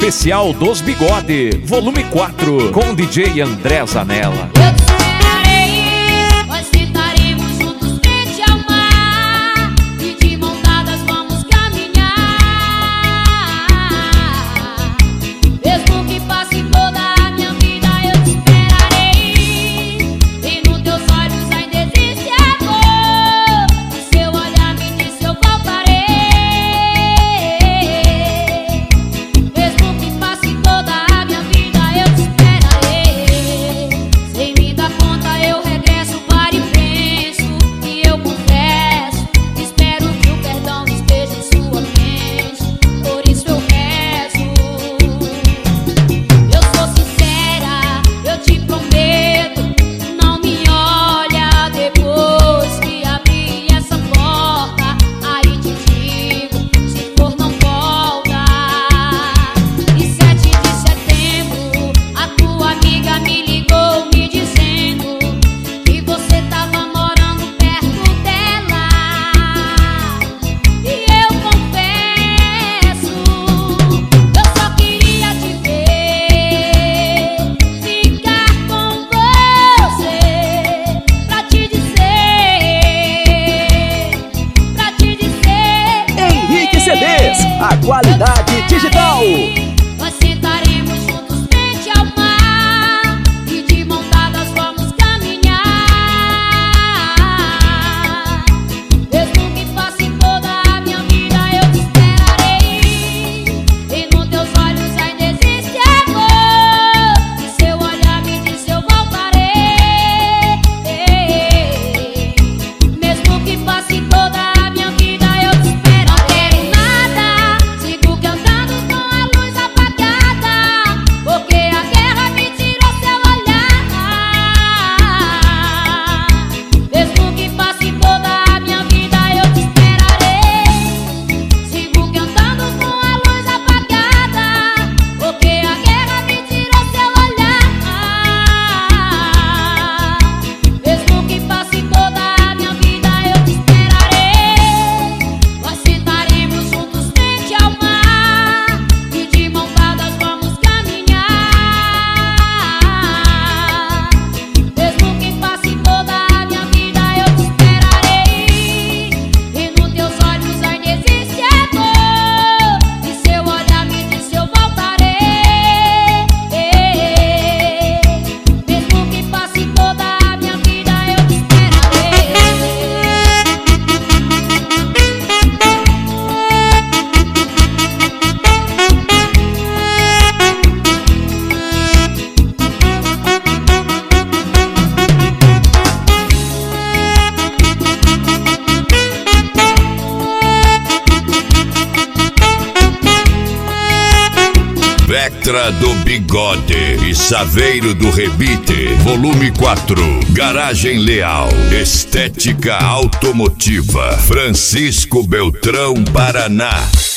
especial dos Bigode, volume 4, com DJ André Zanella. A qualidade digital. Nós sentaremos juntos frente ao mar e de mão dadas vamos caminhar. Mesmo que passe toda a minha vida, eu te esperarei. E nos teus olhos ainda existe amor, e seu olhar me diz eu voltarei. Mesmo que passe toda a minha vida, eu te esperarei. Vectra do Bigode e Saveiro do Rebite, volume 4, Garagem Leal, Estética Automotiva, Francisco Beltrão, Paraná.